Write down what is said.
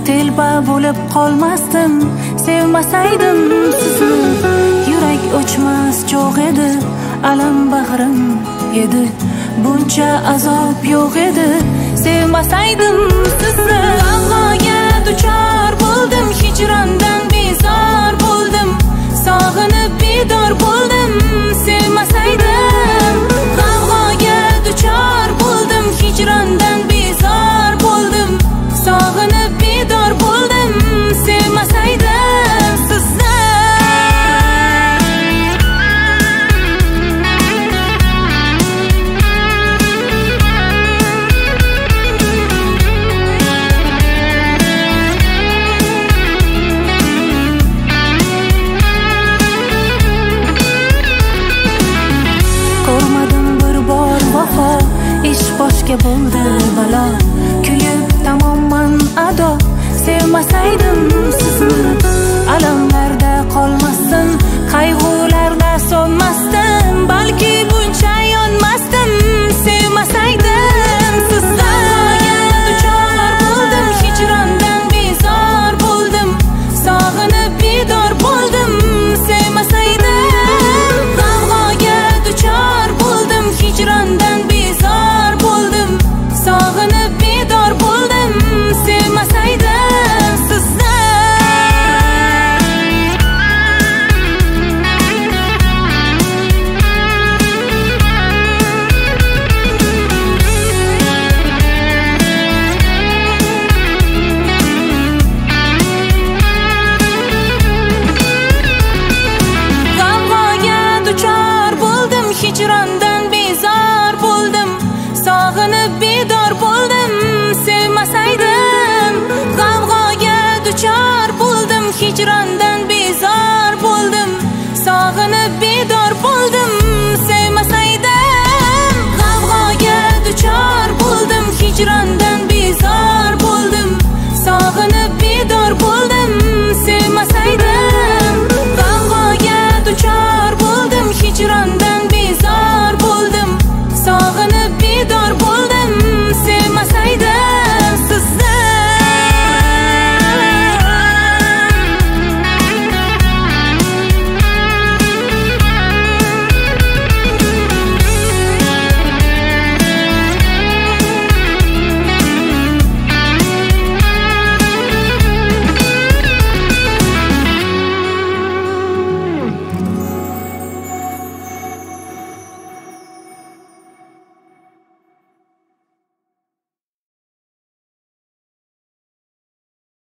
telba bo'lib qolmasdim sevmasaydim sizni. Yurak o'chmas cho'g' edi, alam bag'rim edi, buncha azob yo'q edi sevmasaydim sizni. G'amg'oga duchor bo'ldim, hijrondan bezor bo'ldim, sog'inib bedor bo'ldim sevmasaydim. G'amg'oga duchor bo'ldim, hijrondan bezor bo'ldim, sog'inib bedor bo'ldim sevmasaydim sizni. Ko'rmadim bir bor vafo, ish boshga bo'ldi balo, kuyib tamomman ado sevmasaydim